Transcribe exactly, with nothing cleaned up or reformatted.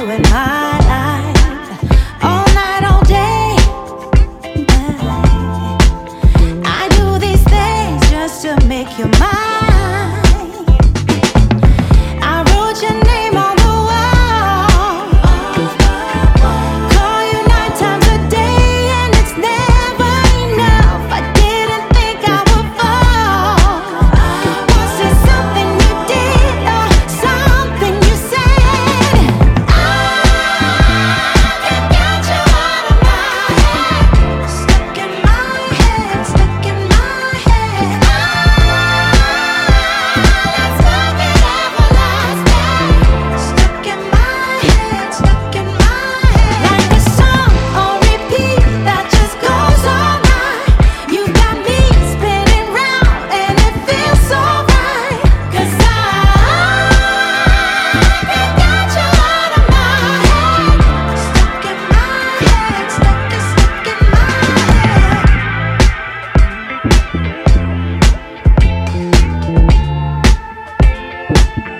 in my life, all night, all day. I do these things just to make you mine. I wrote your name on the wall, call you nine times a day, and it's never enough. I didn't think I would fall. Was it something you did or something you said? I can't get you out of my head. Stuck in my head, stuck in my head. Let's make it everlasting. Stuck in my head, stuck in my head. Like a song on repeat that just goes all night. You got me spinning round and it feels so right. 'Cause I can't get you out of my head. Stuck in my head, stuck, stuck in my head.